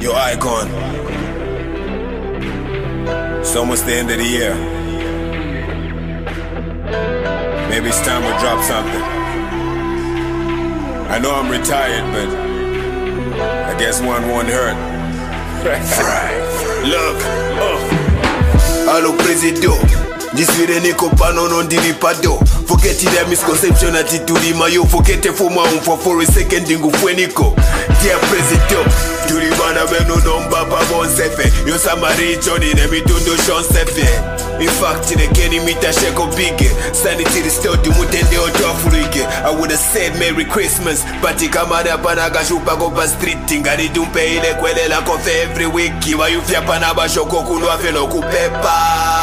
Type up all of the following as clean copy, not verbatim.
Your icon. It's almost the end of the year. Maybe it's time to drop something. I know I'm retired, but I guess one won't hurt. Look, Allo Presido, Jiswire niko pano non diri pado. Forget the misconception ati tuli mayo. Forget it for my own for a second dingu fueniko. Dear President, tuli bana beno domba pa bon sefe. Yo samari choni ne mitundo shon sefe. In fact, the Kenny Mita Sheko Big Sanity still do mutende otofurike. I would have said Merry Christmas, but ikamada panaga shupa gopa street tingari dumpe ile kwele la kofe every week. Kiwa yufya panaba shoko kunwa feno kupepa.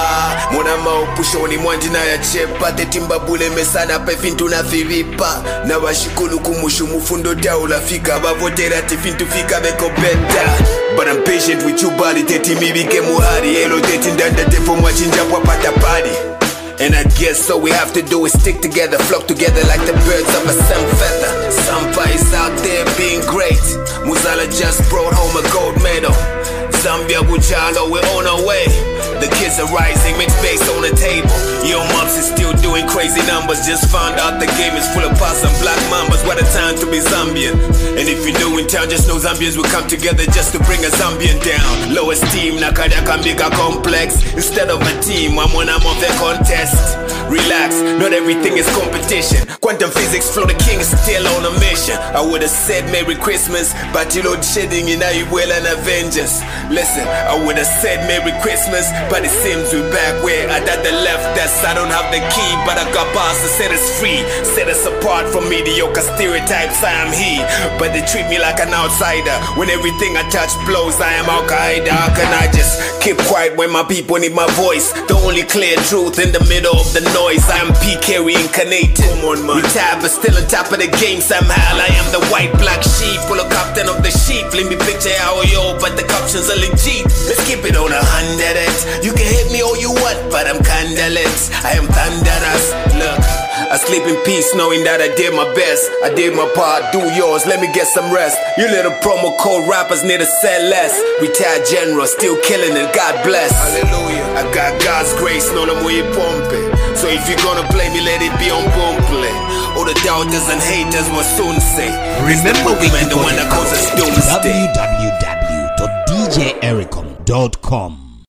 Mona maupushoni mwanjina ya chepa. Tetimba bule mesana pefintu na firipa. Na washikulu kumushu mufundo daula fika. Bavotera tifintu fika beko beta. But I'm patient with you body. Teti mibike muhari. Elo teti ndanda tefo mwachinja kwa pata party. And I guess so we have to do is stick together, flock together like the birds of a sun feather. Sampa is out there being great. Muzala just brought home a gold medal. Zambia Bujalo, we're on our way. The kids are rising, mixed base on the table. Yo, moms is still doing crazy numbers. Just found out the game is full of pots and black mambas. What a time to be Zambian. And if you're new in town, just know Zambians will come together just to bring a Zambian down. Lowest team, Nakadaka Mega Complex. Instead of a team, I'm of the contest. Relax, not everything is competition. Quantum physics flow, the king is still on a mission. I would have said Merry Christmas, but you load shedding in Ayuel and Avengers. Listen, I would have said Merry Christmas, but it seems we're back where I did the left desk. I don't have the key, but I got bars to set us free. Set us apart from mediocre stereotypes. I am he, but they treat me like an outsider. When everything I touch blows, I am Al-Qaeda. How can I just keep quiet when my people need my voice? The only clear truth in the middle of the noise. I am PK reincarnated. Come on, man. Retired but still on top of the game somehow. I am the white black sheep, full of captain of the sheep. Let me picture how yo, but the captions are legit. Let's keep it on 100. You can hit me all you want, but I'm candleless. I am thunderous. Look, I sleep in peace knowing that I did my best. I did my part, do yours, let me get some rest. You little promo code rappers need to sell less. Retired general, still killing it, God bless. Hallelujah. I got God's grace, no no more pompe. So if you're gonna play me, let it be on play. All the doubters and haters will soon say, remember we the one that causes doomsday. www.djericom.com